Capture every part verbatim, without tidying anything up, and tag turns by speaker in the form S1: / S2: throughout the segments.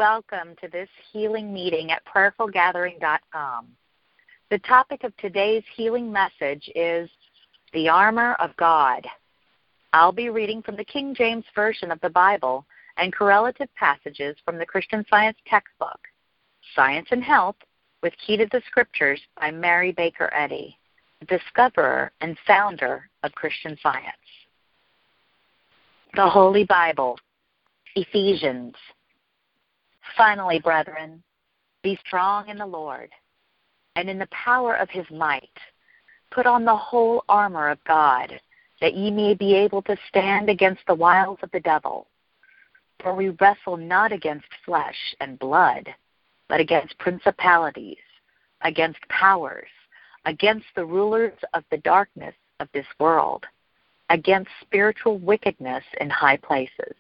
S1: welcome to this healing meeting at prayerful gathering dot com. The topic of today's healing message is the armor of God. I'll be reading from the King James Version of the Bible and correlative passages from the Christian Science textbook, Science and Health with Key to the Scriptures by Mary Baker Eddy, discoverer and founder of Christian Science. The Holy Bible, Ephesians. Finally, brethren, be strong in the Lord, and in the power of his might. Put on the whole armor of God, that ye may be able to stand against the wiles of the devil. For we wrestle not against flesh and blood, but against principalities, against powers, against the rulers of the darkness of this world, against spiritual wickedness in high places.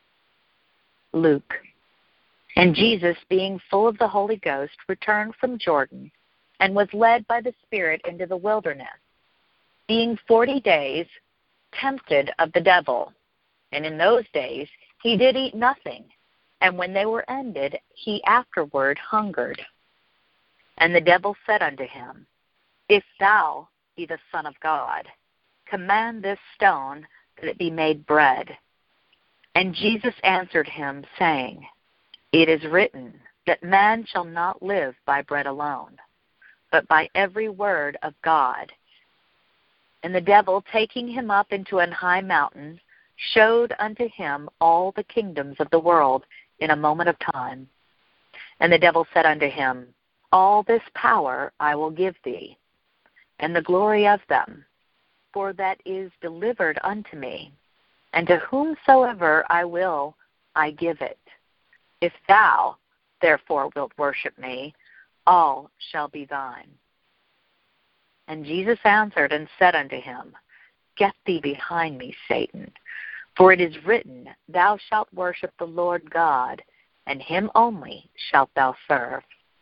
S1: Luke. And Jesus, being full of the Holy Ghost, returned from Jordan, and was led by the Spirit into the wilderness, being forty days tempted of the devil. And in those days he did eat nothing, and when they were ended, he afterward hungered. And the devil said unto him, If thou be the Son of God, command this stone that it be made bread. And Jesus answered him, saying, It is written that man shall not live by bread alone, but by every word of God. And the devil, taking him up into an high mountain, showed unto him all the kingdoms of the world in a moment of time. And the devil said unto him, All this power I will give thee, and the glory of them, for that is delivered unto me, and to whomsoever I will I give it. If thou, therefore, wilt worship me, all shall be thine. And Jesus answered and said unto him, Get thee behind me, Satan, for it is written, Thou shalt worship the Lord God, and him only shalt thou serve.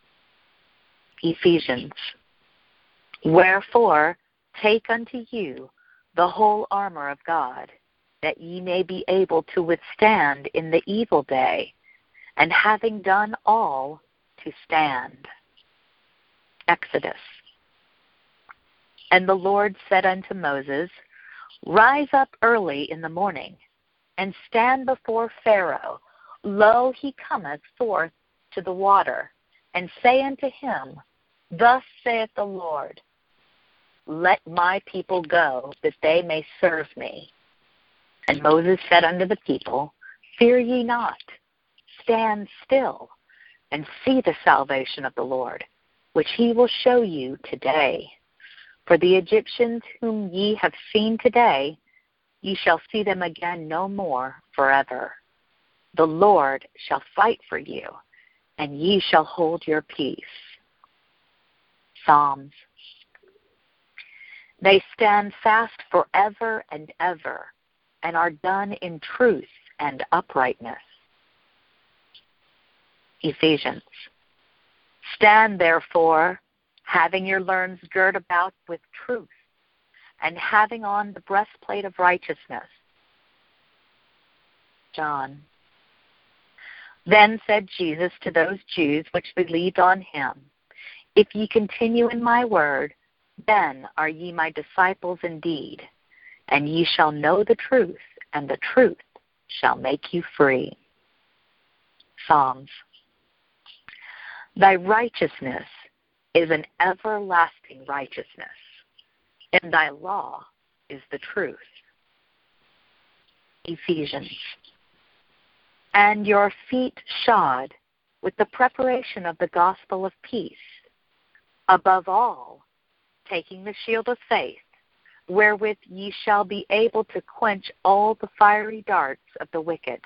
S1: Ephesians. Wherefore, take unto you the whole armor of God, that ye may be able to withstand in the evil day, and having done all, to stand. Exodus. And the Lord said unto Moses, Rise up early in the morning, and stand before Pharaoh. Lo, he cometh forth to the water, and say unto him, Thus saith the Lord, Let my people go, that they may serve me. And Moses said unto the people, Fear ye not, stand still, and see the salvation of the Lord, which he will show you today. For the Egyptians whom ye have seen today, ye shall see them again no more forever. The Lord shall fight for you, and ye shall hold your peace. Psalms. They stand fast forever and ever, and are done in truth and uprightness. Ephesians. Stand therefore, having your loins girt about with truth, and having on the breastplate of righteousness. John. Then said Jesus to those Jews which believed on him, If ye continue in my word, then are ye my disciples indeed, and ye shall know the truth, and the truth shall make you free. Psalms. Thy righteousness is an everlasting righteousness, and thy law is the truth. Ephesians. And your feet shod with the preparation of the gospel of peace, above all, taking the shield of faith, wherewith ye shall be able to quench all the fiery darts of the wicked.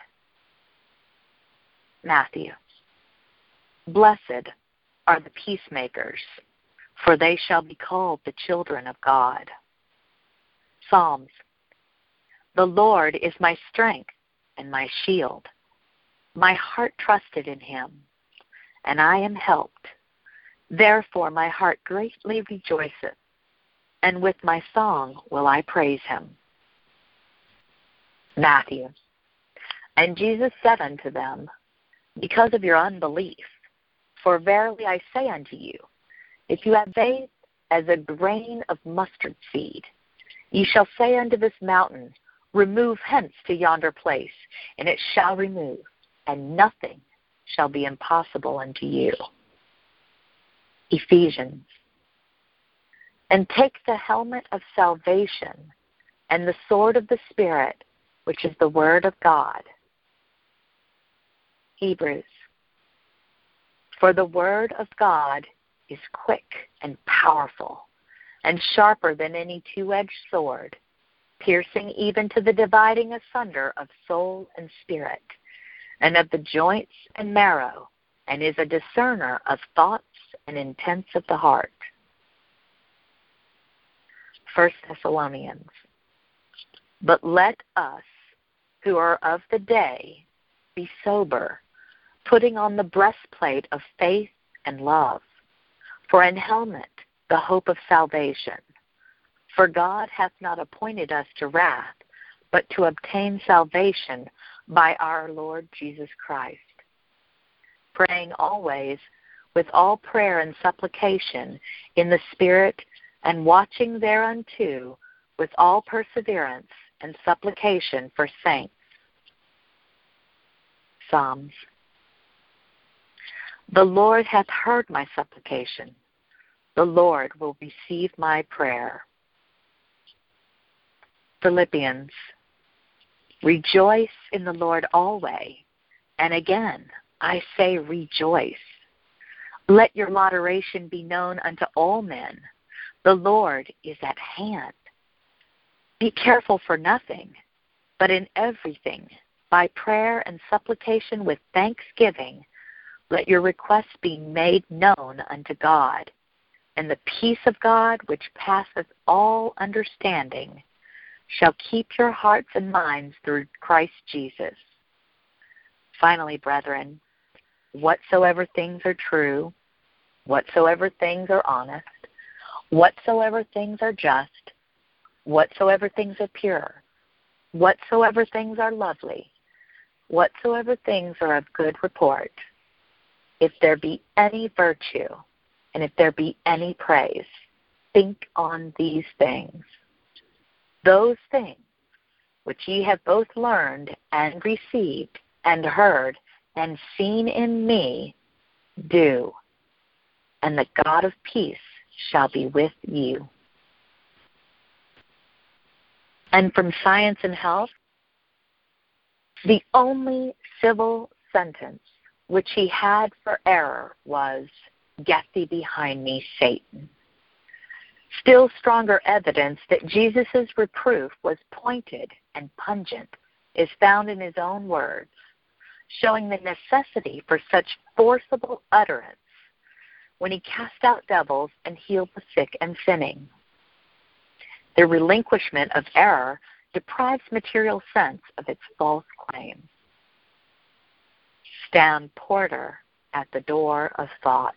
S1: Matthew. Blessed are the peacemakers, for they shall be called the children of God. Psalms. The Lord is my strength and my shield. My heart trusted in him, and I am helped. Therefore my heart greatly rejoiceth, and with my song will I praise him. Matthew. And Jesus said unto them, because of your unbelief. For verily I say unto you, if you have faith as a grain of mustard seed, ye shall say unto this mountain, remove hence to yonder place, and it shall remove, and nothing shall be impossible unto you. Ephesians. And take the helmet of salvation and the sword of the Spirit, which is the word of God. Hebrews. For the word of God is quick and powerful, and sharper than any two-edged sword, piercing even to the dividing asunder of soul and spirit, and of the joints and marrow, and is a discerner of thoughts and intents of the heart. First Thessalonians. But let us, who are of the day, be sober, putting on the breastplate of faith and love, for an helmet the hope of salvation. For God hath not appointed us to wrath, but to obtain salvation by our Lord Jesus Christ. Praying always with all prayer and supplication in the Spirit, and watching thereunto with all perseverance and supplication for saints. Psalms. The Lord hath heard my supplication. The Lord will receive my prayer. Philippians. Rejoice in the Lord always, and again I say rejoice. Let your moderation be known unto all men. The Lord is at hand. Be careful for nothing, but in everything, by prayer and supplication with thanksgiving, let your requests be made known unto God, and the peace of God, which passeth all understanding, shall keep your hearts and minds through Christ Jesus. Finally, brethren, whatsoever things are true, whatsoever things are honest, whatsoever things are just, whatsoever things are pure, whatsoever things are lovely, whatsoever things are of good report, if there be any virtue, and if there be any praise, think on these things. Those things which ye have both learned and received and heard and seen in me, do, and the God of peace shall be with you. And from Science and Health, the only civil sentence which he had for error was, get thee behind me, Satan. Still stronger evidence that Jesus' reproof was pointed and pungent is found in his own words, showing the necessity for such forcible utterance when he cast out devils and healed the sick and sinning. The relinquishment of error deprives material sense of its false claim. Stand porter at the door of thought.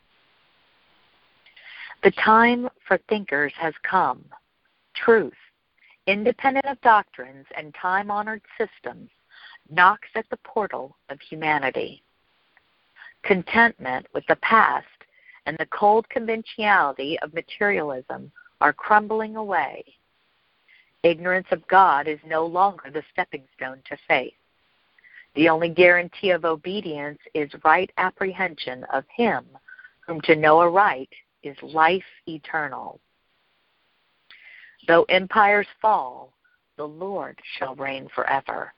S1: The time for thinkers has come. Truth, independent of doctrines and time-honored systems, knocks at the portal of humanity. Contentment with the past and the cold conventionality of materialism are crumbling away. Ignorance of God is no longer the stepping stone to faith. The only guarantee of obedience is right apprehension of him whom to know aright is life eternal. Though empires fall, the Lord shall reign forever.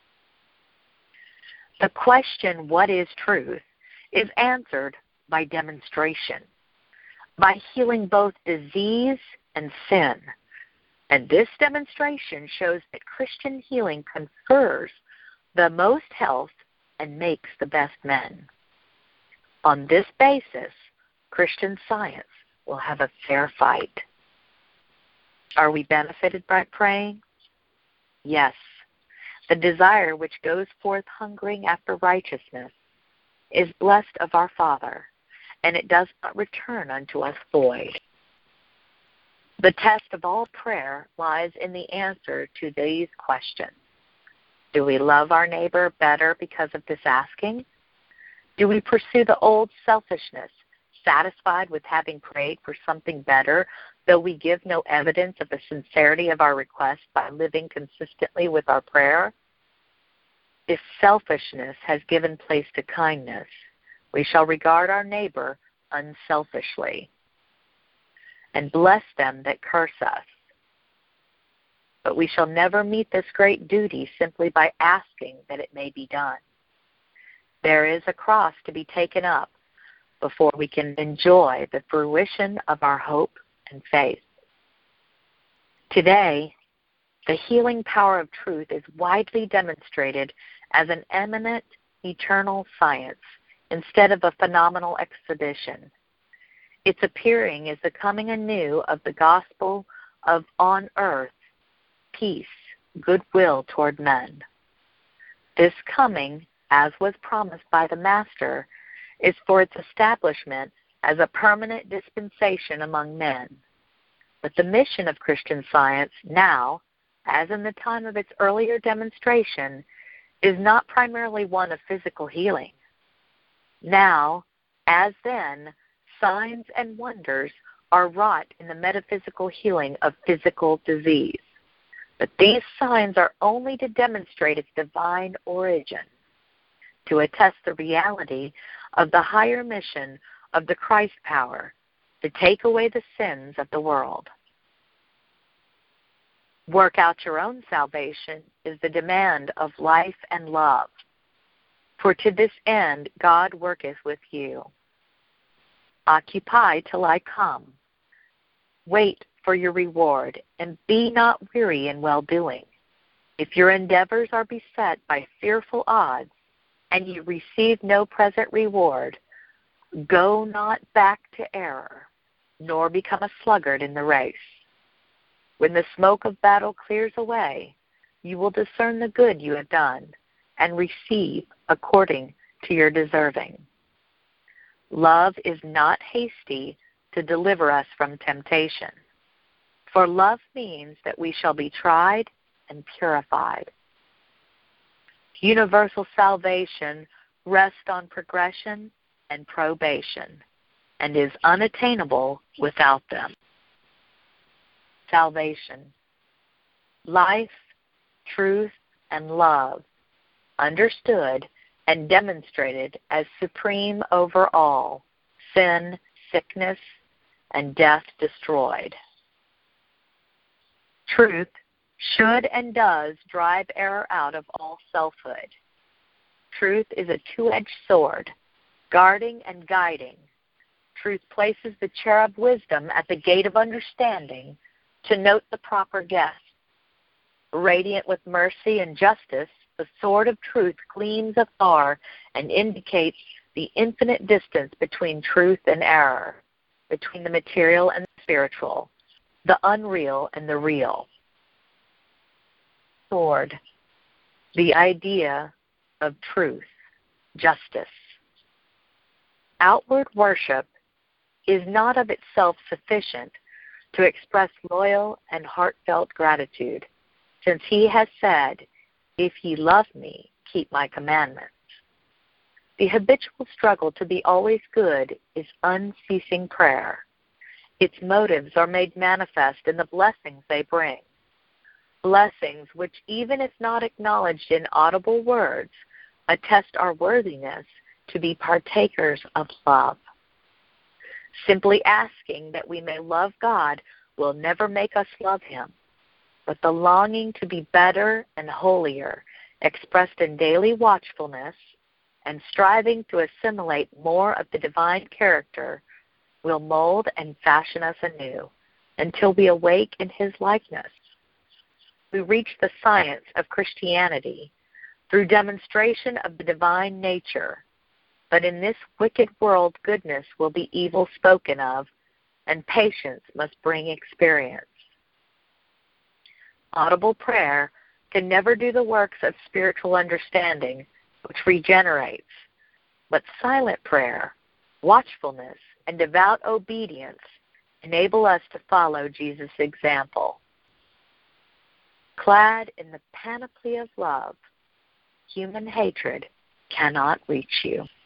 S1: The question, what is truth, is answered by demonstration, by healing both disease and sin. And this demonstration shows that Christian healing confers the most health and makes the best men. On this basis, Christian Science will have a fair fight. Are we benefited by praying? Yes. The desire which goes forth hungering after righteousness is blessed of our Father, and it does not return unto us void. The test of all prayer lies in the answer to these questions. Do we love our neighbor better because of this asking? Do we pursue the old selfishness, satisfied with having prayed for something better, though we give no evidence of the sincerity of our request by living consistently with our prayer? If selfishness has given place to kindness, we shall regard our neighbor unselfishly and bless them that curse us. But we shall never meet this great duty simply by asking that it may be done. There is a cross to be taken up before we can enjoy the fruition of our hope and faith. Today, the healing power of truth is widely demonstrated as an eminent, eternal science instead of a phenomenal exhibition. Its appearing is the coming anew of the gospel of on earth, peace, goodwill toward men. This coming, as was promised by the Master, is for its establishment as a permanent dispensation among men. But the mission of Christian Science now, as in the time of its earlier demonstration, is not primarily one of physical healing. Now, as then, signs and wonders are wrought in the metaphysical healing of physical disease. But these signs are only to demonstrate its divine origin, to attest the reality of the higher mission of the Christ power to take away the sins of the world. Work out your own salvation is the demand of life and love. For to this end God worketh with you. Occupy till I come. Wait for your reward, and be not weary in well-doing. If your endeavors are beset by fearful odds, and you receive no present reward, go not back to error, nor become a sluggard in the race. When the smoke of battle clears away, you will discern the good you have done, and receive according to your deserving. Love is not hasty to deliver us from temptation, for love means that we shall be tried and purified. Universal salvation rests on progression and probation, and is unattainable without them. Salvation. Life, truth, and love, understood and demonstrated as supreme over all, sin, sickness, and death destroyed. Truth should and does drive error out of all selfhood. Truth is a two-edged sword, guarding and guiding. Truth places the cherub wisdom at the gate of understanding to note the proper guest. Radiant with mercy and justice, the sword of truth gleams afar and indicates the infinite distance between truth and error, between the material and the spiritual, the unreal and the real. Sword, the idea of truth, justice. Outward worship is not of itself sufficient to express loyal and heartfelt gratitude, since he has said, "If ye love me, keep my commandments." The habitual struggle to be always good is unceasing prayer. Its motives are made manifest in the blessings they bring, blessings which, even if not acknowledged in audible words, attest our worthiness to be partakers of love. Simply asking that we may love God will never make us love him, but the longing to be better and holier, expressed in daily watchfulness and striving to assimilate more of the divine character, will mold and fashion us anew until we awake in his likeness. We reach the science of Christianity through demonstration of the divine nature, but in this wicked world goodness will be evil spoken of, and patience must bring experience. Audible prayer can never do the works of spiritual understanding, which regenerates, but silent prayer, watchfulness, and devout obedience enable us to follow Jesus' example. Clad in the panoply of love, human hatred cannot reach you.